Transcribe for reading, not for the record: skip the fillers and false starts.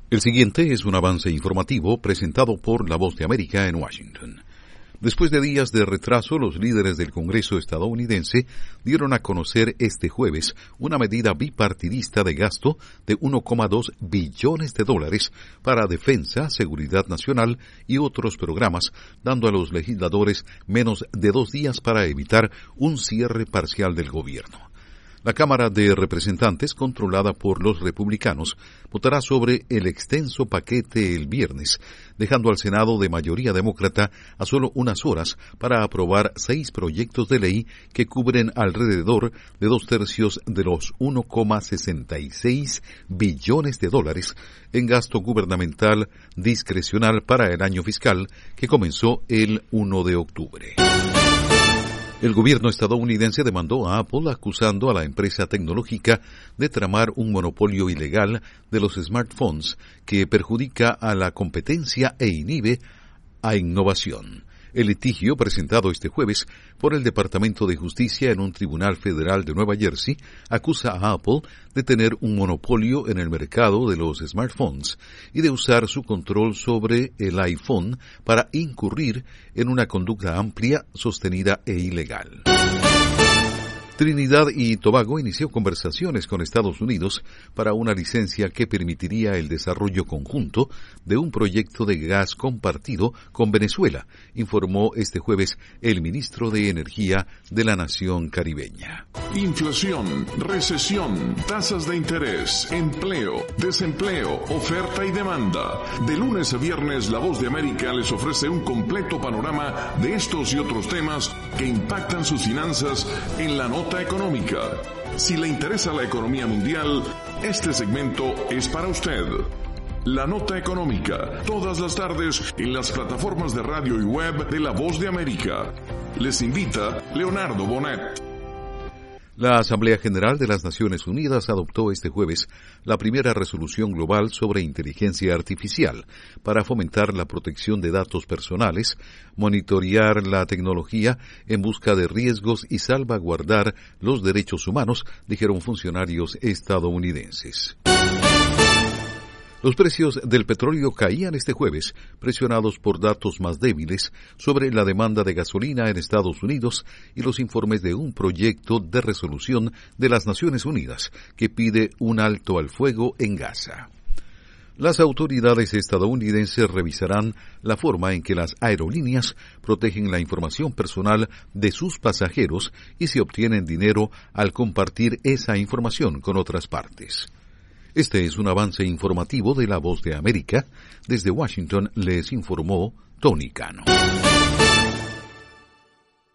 El siguiente es un avance informativo presentado por La Voz de América en Washington. Después de días de retraso, los líderes del Congreso estadounidense dieron a conocer este jueves una medida bipartidista de gasto de $1,2 billones para defensa, seguridad nacional y otros programas, dando a los legisladores menos de 2 días para evitar un cierre parcial del gobierno. La Cámara de Representantes, controlada por los republicanos, votará sobre el extenso paquete el viernes, dejando al Senado de mayoría demócrata a solo unas horas para aprobar 6 proyectos de ley que cubren alrededor de 2/3 de los $1,66 billones en gasto gubernamental discrecional para el año fiscal que comenzó el 1 de octubre. El gobierno estadounidense demandó a Apple acusando a la empresa tecnológica de tramar un monopolio ilegal de los smartphones que perjudica a la competencia e inhibe a innovación. El litigio, presentado este jueves por el Departamento de Justicia en un tribunal federal de Nueva Jersey, acusa a Apple de tener un monopolio en el mercado de los smartphones y de usar su control sobre el iPhone para incurrir en una conducta amplia, sostenida e ilegal. Trinidad y Tobago inició conversaciones con Estados Unidos para una licencia que permitiría el desarrollo conjunto de un proyecto de gas compartido con Venezuela, informó este jueves el ministro de Energía de la nación caribeña. Inflación, recesión, tasas de interés, empleo, desempleo, oferta y demanda. De lunes a viernes, La Voz de América les ofrece un completo panorama de estos y otros temas que impactan sus finanzas en la nota económica. Si le interesa la economía mundial, este segmento es para usted. La Nota Económica, todas las tardes en las plataformas de radio y web de La Voz de América. Les invita Leonardo Bonet. La Asamblea General de las Naciones Unidas adoptó este jueves la primera resolución global sobre inteligencia artificial para fomentar la protección de datos personales, monitorear la tecnología en busca de riesgos y salvaguardar los derechos humanos, dijeron funcionarios estadounidenses. Los precios del petróleo caían este jueves, presionados por datos más débiles sobre la demanda de gasolina en Estados Unidos y los informes de un proyecto de resolución de las Naciones Unidas que pide un alto al fuego en Gaza. Las autoridades estadounidenses revisarán la forma en que las aerolíneas protegen la información personal de sus pasajeros y si obtienen dinero al compartir esa información con otras partes. Este es un avance informativo de La Voz de América. Desde Washington les informó Tony Cano.